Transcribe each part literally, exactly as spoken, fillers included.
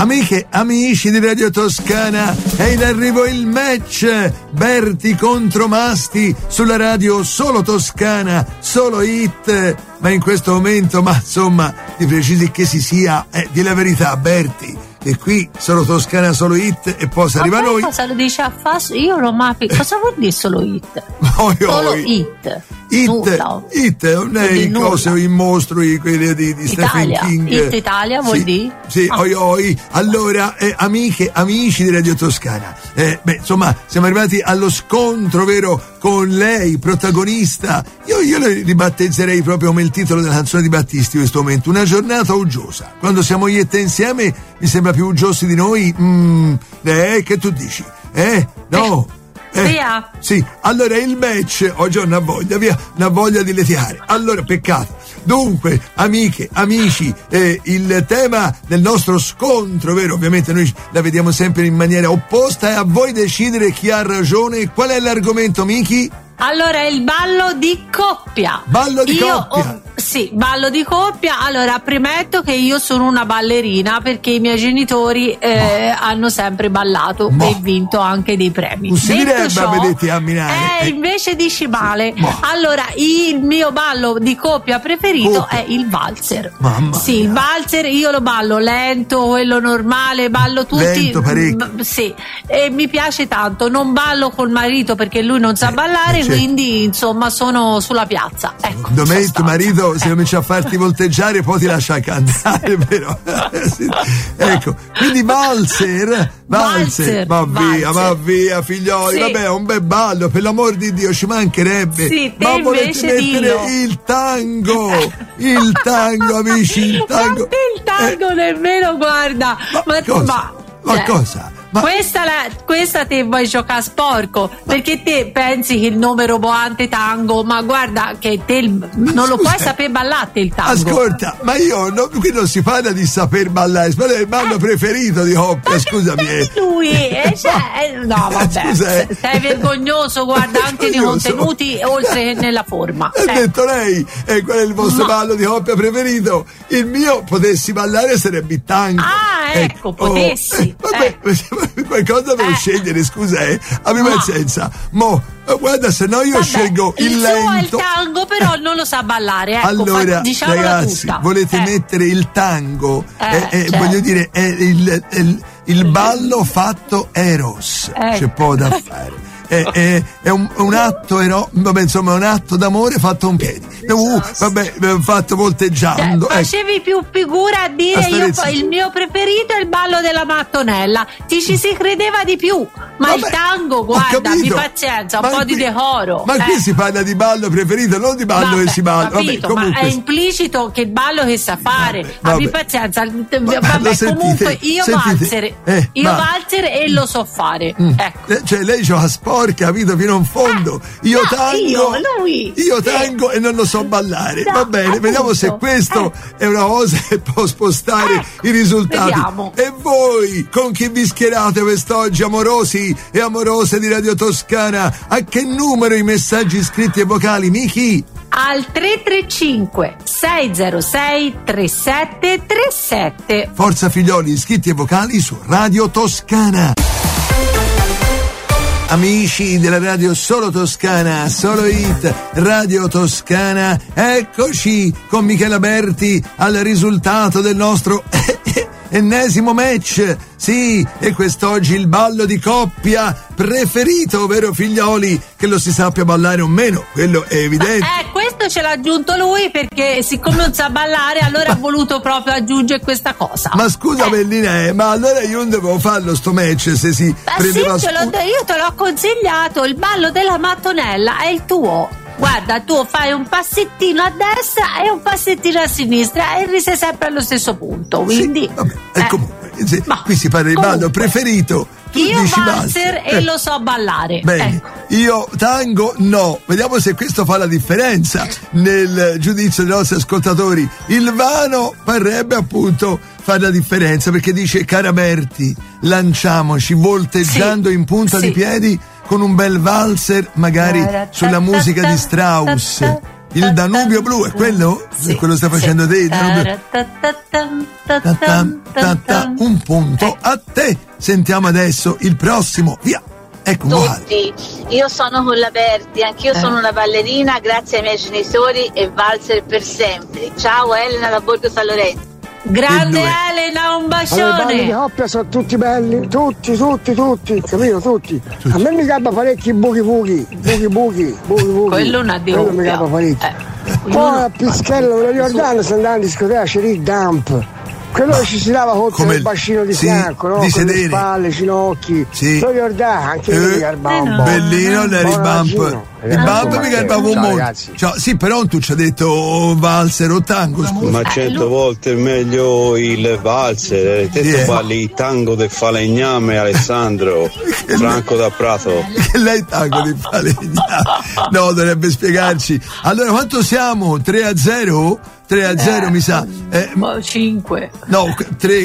Amiche, amici di Radio Toscana, è in arrivo il match Berti contro Masti sulla radio solo Toscana, solo hit, ma in questo momento, ma insomma, ti precisi che si sia, eh, di la verità, Berti. E qui solo Toscana, solo hit, e poi si arriva a noi. Cosa lo dice a Fas? Io non ma cosa vuol dire solo hit? Oi, solo oi. hit. Hit, nulla. hit, non è i cose, i mostri, quelli di, di Stephen King. Hit Italia vuol sì, dire? Sì, ah. oi oi. Allora, eh, amiche, amici di Radio Toscana, eh, beh, insomma, siamo arrivati allo scontro, vero, con lei, protagonista. Io, io le ribattezzerei proprio come il titolo della canzone di Battisti in questo momento, una giornata uggiosa. Quando siamo io e te insieme, mi sembra più uggiosi di noi. Mm, eh, che tu dici? Eh? No? Eh, via. Sì, allora il match oggi ho una voglia, via, una voglia di litiare. Allora, peccato. Dunque, amiche, amici, eh, il tema del nostro scontro, vero? Ovviamente noi la vediamo sempre in maniera opposta, è a voi decidere chi ha ragione. Qual è l'argomento, Miki? Allora, il ballo di coppia. Ballo di io coppia. Ho, sì, ballo di coppia. Allora, premetto che io sono una ballerina perché i miei genitori eh, hanno sempre ballato Ma. e vinto anche dei premi. Non si Detto direbbe ciò, a vederti camminare. Eh, Eh. invece dici male. Ma. Allora, il mio ballo di coppia preferito Coppia. è il valzer. Mamma Sì, mia. il valzer io lo ballo lento, quello normale, ballo tutti. Lento, parecchio. m- Sì, e mi piace tanto. Non ballo col marito perché lui non sa Eh, ballare, eh, certo. quindi insomma sono sulla piazza. Ecco, Domani sostanza. tuo marito si Eh. comincia a farti volteggiare, poi ti lascia cantare, vero? Sì. Ecco, quindi valzer, valzer, Valzer, ma via, valzer. ma via, figlioli, Sì. vabbè, un bel ballo, per l'amor di Dio, ci mancherebbe. Sì, te ma volete invece mettere dillo. il tango, il tango, amici, il tango. Ma te il tango Eh, nemmeno, guarda. ma, Ma, cosa? ma- Ma cioè, cosa? Ma Questa, la, questa te vuoi giocare sporco perché te pensi che il nome roboante tango, ma guarda che te il- non lo scusa, puoi sapere ballare il tango. ascolta, ma io no, qui non si parla di saper ballare, si parla del ballo Eh. preferito di coppia, Ma scusami. che sei lui? Eh, cioè, eh, no, vabbè, Scusa, eh. sei vergognoso, guarda, anche nei Vergognoso. contenuti oltre che nella forma. Ha Eh. detto lei, e qual è il vostro Ma- ballo di coppia preferito? Il mio, potessi ballare, sarebbe il tango. Ah, ecco, potessi. Oh, eh, vabbè, qualcosa devo Eh. scegliere, scusa, eh. Abbi Ma- pazienza. Mo, eh, guarda, se no io Vabbè, scelgo il, il suo è il lento. tango, però non lo sa ballare, ecco, Allora, fa- diciamola ragazzi, tutta. volete Eh. mettere il tango? Eh, Eh, eh, certo. Voglio dire, è il, il- il ballo fatto eros. Eh. C'è poco da fare. È, è- è un, un atto ero, vabbè, insomma, è un atto d'amore fatto in piedi. Uh, vabbè, fatto Cioè, volteggiando. ecco. facevi più figura a dire A stare io, zitti. il mio preferito è il ballo della mattonella, ti ci si credeva di più, ma Vabbè, il tango, ho guarda, capito. abbi pazienza, un Ma po' qui- di decoro. Ma eh. qui si parla di ballo preferito, non di ballo Vabbè, che si balla. capito, Vabbè, ma comunque. è implicito che il ballo che sa fare. Vabbè, Abbi vabbè. pazienza. Ma- Vabbè, lo sentite? comunque io Sentite? valzer, Eh, io ma- valzer e lo so fare. Mm. Ecco. Eh, Cioè lei gioca sporca, capito, fino in fondo. Io no, tango, io, lui. io tango e non lo so ballare. No, Va bene, appunto. vediamo se questo è una cosa che può spostare Eh, i risultati. vediamo. E voi, con chi vi schierate quest'oggi, amorosi e amorose di Radio Toscana? A che numero i messaggi scritti e vocali, Miki? Al tre tre cinque sei zero sei tre sette tre sette. Forza figlioli, scritti e vocali su Radio Toscana. Amici della radio solo Toscana, solo hit, Radio Toscana, eccoci con Michela Berti al risultato del nostro ennesimo match. Sì, e quest'oggi il ballo di coppia preferito, vero figlioli? Che lo si sappia ballare o meno, quello è evidente. Eh, questo ce l'ha aggiunto lui perché siccome non sa ballare allora ha voluto proprio aggiungere questa cosa. Ma scusa eh. Bellina, eh, ma allora io non devo farlo sto match se si Ma prendeva sì, te l'ho- scu- io te l'ho consigliato, il ballo della mattonella è il tuo. Guarda, tu fai un passettino a destra e un passettino a sinistra e sei sempre allo stesso punto. Quindi, Sì, vabbè, e eh, comunque, se- ma qui si parla di comunque, ballo preferito. Tu io dici valzer valzer. e Eh, lo so ballare. Bene, Ecco. io tango no. Vediamo se questo fa la differenza nel giudizio dei nostri ascoltatori. Il vano parrebbe appunto fare la differenza perché dice: cara Berti, lanciamoci volteggiando Sì, in punta sì. di piedi con un bel valzer, magari sulla musica di Strauss. Il Danubio blu, è quello? Sì, quello sta facendo sì. te? Danubio. Un punto a te. Sentiamo adesso il prossimo. Via. Ecco, Tutti, io sono con la Berti, anch'io eh. sono una ballerina, grazie ai miei genitori e valzer per sempre. Ciao Elena da Borgo San Lorenzo. Grande Elena, un bacione. Allora, i balli di coppia sono tutti belli, tutti, tutti, tutti, capito? Tutti. tutti. A me mi cappa parecchi buchi buchi, buchi buchi, buchi buchi. Quello è una di Quello mi cappa parecchi. Eh. Poi a Pischello, ve lo ricordate, se andava in discoteca c'era il dump. Quello che ci si dava contro il bacino di sì, fianco, no? Di con sedere. le spalle, ginocchi. Sì. Lo ricordate? Anche io eh, mi garbavo un po'. Bellino il bump. Il bump mi garbava un mondo. Cioè, sì, però tu ci hai detto valzer o tango, scusa. Ma cento volte è meglio il valzer. Te yeah. balli il tango del falegname, Alessandro Franco da Prato. Che lei tango di falegname? No, dovrebbe spiegarci. Allora, quanto siamo? tre a zero? tre a zero eh, mi sa. Eh, cinque. No, tre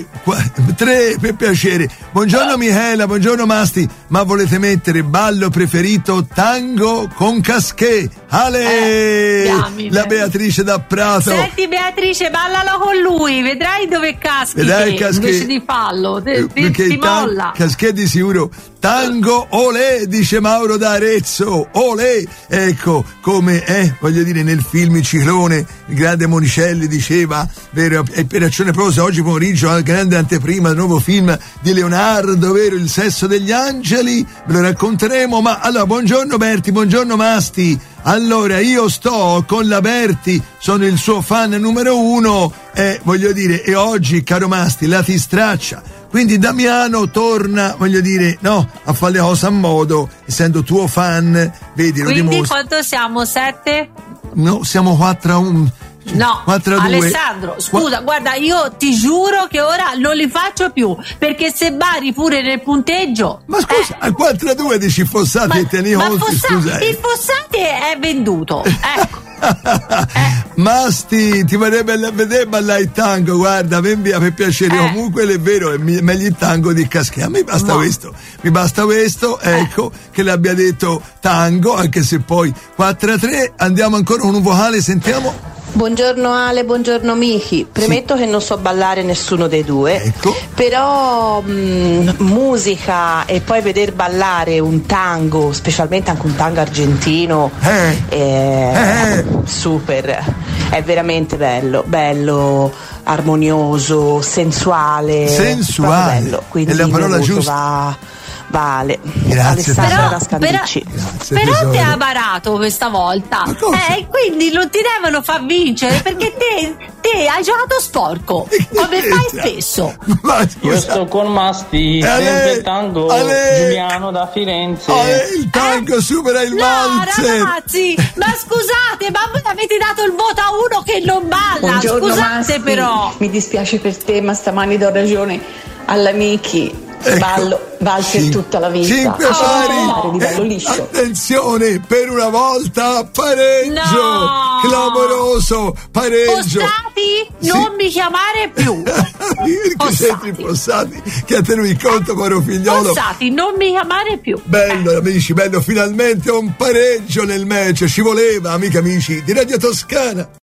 per piacere. Buongiorno Michela, buongiorno Masti. Ma volete mettere ballo preferito tango con Casché? Ale! Eh, la Beatrice da Prato. Senti Beatrice, ballalo con lui, vedrai dove caschi. Vedrai Casché. Invece di fallo, ti, ti, ti molla. Casché di sicuro. Tango olè, dice Mauro da Arezzo. Olè! Ecco, come è, voglio dire, nel film Ciclone, il grande Monicelli diceva, vero, e per azione prosa oggi pomeriggio al grande anteprima del nuovo film di Leonardo, vero, Il sesso degli angeli, ve lo racconteremo. Ma allora, buongiorno Berti, buongiorno Masti. Allora, io sto con la Berti, sono il suo fan numero uno e voglio dire, e oggi, caro Masti, la ti straccia. Quindi Damiano torna, voglio dire, no, a fare le cose a modo, essendo tuo fan, vedi, lo Quindi dimostri. quanto siamo? Sette? No, siamo quattro a uno. No, Alessandro, scusa, Qua... guarda, io ti giuro che ora non li faccio più, perché se Bari pure nel punteggio. Ma scusa, eh. al quattro a due dici Fossati ma, e Teniolfi, Fossa... scusa. Il Fossati è venduto, ecco. eh. Masti, ti vorrebbe vedere ballare il tango, guarda, ven via per piacere, eh. comunque è vero, è meglio il tango di Casché, a me basta no. questo, mi basta questo, ecco, eh. che l'abbia detto tango, anche se poi quattro a tre, andiamo ancora con un vocale, sentiamo. Buongiorno Ale, buongiorno Michi. Premetto sì. che non so ballare nessuno dei due, ecco. però mh, musica e poi veder ballare un tango, specialmente anche un tango argentino, eh. è eh. super, è veramente bello, bello, armonioso, sensuale, sensuale, bello. Quindi è la parola giusta. Va... Vale, grazie, però, però, però, grazie, però ti ha barato questa volta e eh, quindi non ti devono far vincere perché te, te hai giocato sporco come fai spesso. Ma io sto con Masti, sempre tango Ale, Giuliano da Firenze. Ale, il tango eh? supera il no, valzer. Ragazzi, ma scusate, ma voi avete dato il voto a uno che non balla. Buongiorno, scusate Masti, però mi dispiace per te, ma stamani do ragione all'amici. Ecco, ballo, valzer cin- tutta la vita. Cinque pari. Eh, attenzione, per una volta pareggio. No. Clamoroso pareggio. Fossati, sì. non mi chiamare più. Che c'entri Fossati che ha tenuto il conto, caro figliolo. Fossati, non mi chiamare più. Bello, eh. amici, bello, finalmente un pareggio nel match. Ci voleva, amiche amici di Radio Toscana.